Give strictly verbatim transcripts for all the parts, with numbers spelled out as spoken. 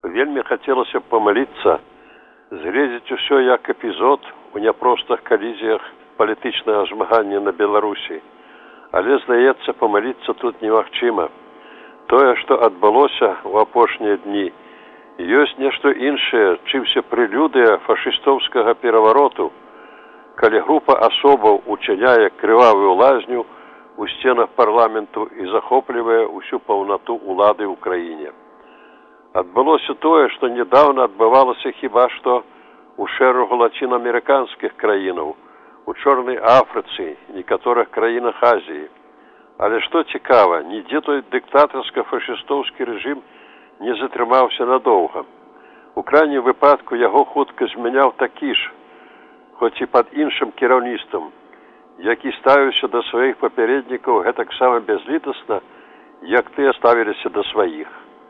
Вельмі хацелася б памыліцца, згледзець усё як эпізод у няпростых калізіях палітычнага змагання на Беларусі. Але, здаецца, памыліцца тут немагчыма. Тое, што адбылося ў апошнія дні, ёсць нешта іншае, чымся прэлюдыя фашыстоўскага перавароту, калі група асобаў учыняе крывавую лазню у сценах парламенту і захоплівае ўсю паўнату ўлады ў краіне. Адбылося тое, што нядаўна адбывалася хіба што ў шэрагу лацінаамерыканскіх краінаў, у Чорнай Афрыцы, некаторых краінах Азіі. Але што цікава, нідзе той дыктатарска-фашыстоўскі рэжым не затрымаўся надоўга. У крайнім выпадку яго хутка змяняў такі ж, хоць і пад іншым кіраўніцтвам, які ставіўся да сваіх папярэднікаў гэтаксама бязлітасна, як тыя ставіліся да сваіх.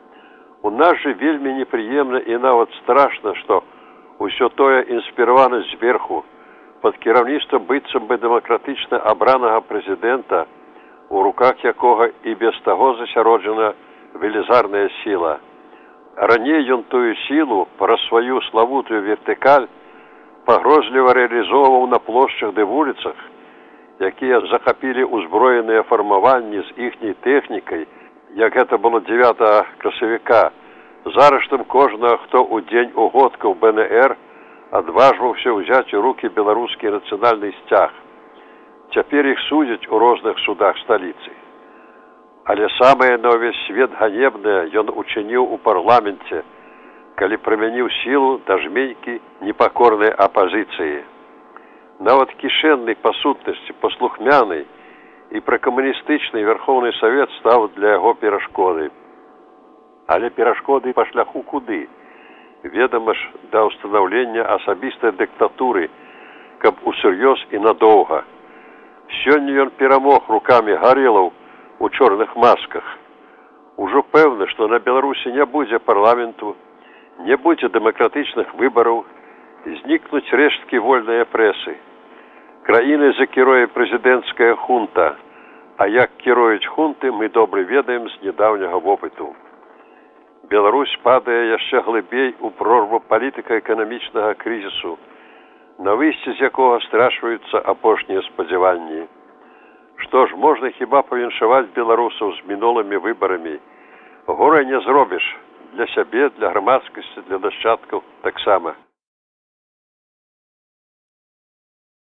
У нас жа вельмі непрыемна і нават страшна, што ўсё тое інспіравана зверху, пад кіраўніцтвам быццам бы дэмакратычна абранага прэзідэнта, у руках якога і без таго засяроджана велізарная сіла. Раней ён тую сілу праз сваю славутую вертыкаль пагрозліва рэалізоўваў на плошчах ды вуліцах, якія захапілі ўзброеныя фармаванні з іхняй тэхнікай, як гэта было дзевятага красавіка, зарыштам кожнага, хто ў дзень угодкаў бэ эн эр адважваўся ўзяць у рукі беларускі нацыянальны сцяг. Цяпер іх судзяць у розных судах сталіцы. Але самае на ўвесь свет ганебнае ён учыніў у парламенце, калі прымяніў сілу да жменькі непакорнай апазіцыі. Нават кішэнны па сутнасці, паслухмяны і пракамуністычны Верхоўны Савет стаў для яго перашкодай. Але перашкоды па шляху куды? Ведама ж, да ўстанаўлення асабістай дыктатуры, каб усур'ёз і надоўга. Сёння ён перамог рукамі гарэлаў у чорных масках. Ужо пэўна, што на Беларусі не будзе парламенту, не будзе дэмакратычных выбараў, знікнуць рэшткі вольнай прэсы. Краіны закіруе прэзідэнцкая хунта, а як кіруюць хунты, мы добра ведаем з нядаўняга вопыту. Беларусь падае яшчэ глыбей у прорву палітыка-эканамічнага крызісу, на выйсці з якога страчваюцца апошнія спадзяванні. Што ж, можна хіба павіншаваць беларусаў з мінулымі выбарамі. Горай не зробіш, для сябе, для грамадскасці, для нашчадкаў таксама.